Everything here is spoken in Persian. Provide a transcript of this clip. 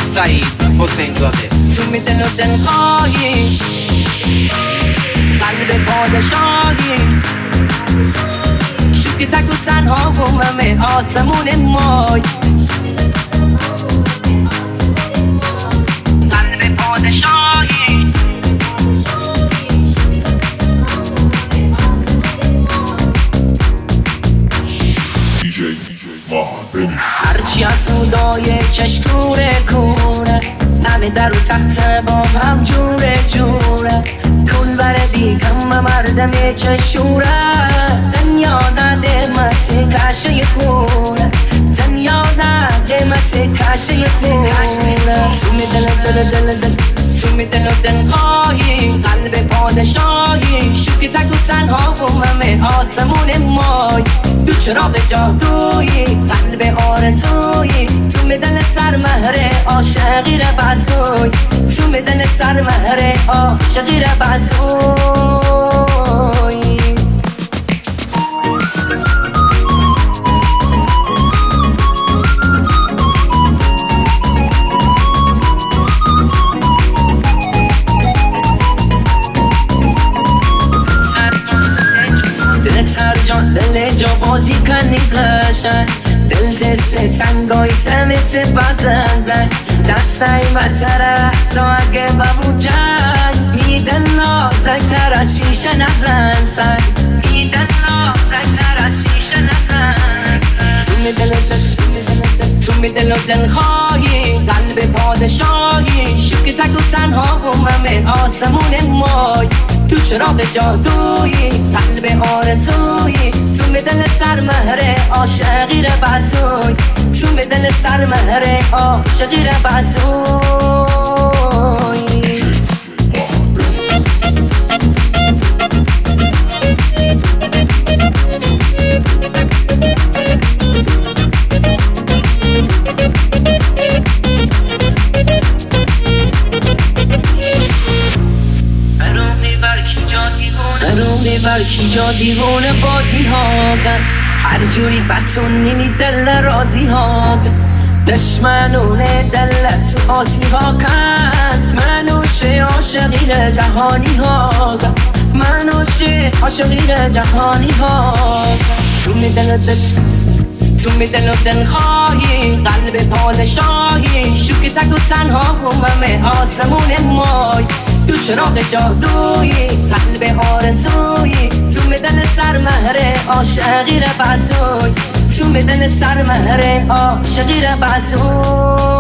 سعید حسین زاده. تو می دل و دلخواهی، قلب پادشاهی، شوکی تک و تنها و همه آسمون مای. قلب پادشاهی، هرچی از سودای چشکوره کوره، همه در و تخت با هم جوره جوره. کل بر دیگم مردم چشوره، دنیا نده مت کشه خوره، دنیا نده مت کشه خوره. تو می دل دل دل دل، تو می دل دل خواهی، قلب پادشاهی، شوکی تک و تنها و همه آسمون مای. تو چراغ جادویی، قلب آرزویی، تو می دل سرمهر عاشقی ربزوی، تو می دل سرمهر عاشقی ربزوی. دل جا بازی کنی قشن، دل تسته تنگای تمیسه بزن زن، دستای بطره تا اگه ببود جنگ. بی دل نازک تر از شیشه نزن سن، بی دل نازک تر از شیشه نزن سن. تو می دل تو می دل و دل خواهی، قلب پادشاهی، شوکی تک و تنها و همه آسمون مای. تو چراغ جادویی، قلب آرزویی، تو می دل سرمهر عاشقی ربزوی، تو می دل سرمهر عاشقی ربزوی. برکی جا دیوونه بازی ها کن، هر جوری بتونی دل رازی ها کن. دشمنون دلت آسی ها کن، منوشه عاشقی جهانی ها کن، منوشه عاشقی جهانی ها کن. تو می دل دل، تو می دل و دل خواهی، قلب پادشاهی، شوکی تک و تنها و همه آسمون مای. تو چراغ جادویی، قلب آرزویی، تو می دل سرمهر عاشقی ربزوی، تو می دل سرمهر عاشقی ربزوی.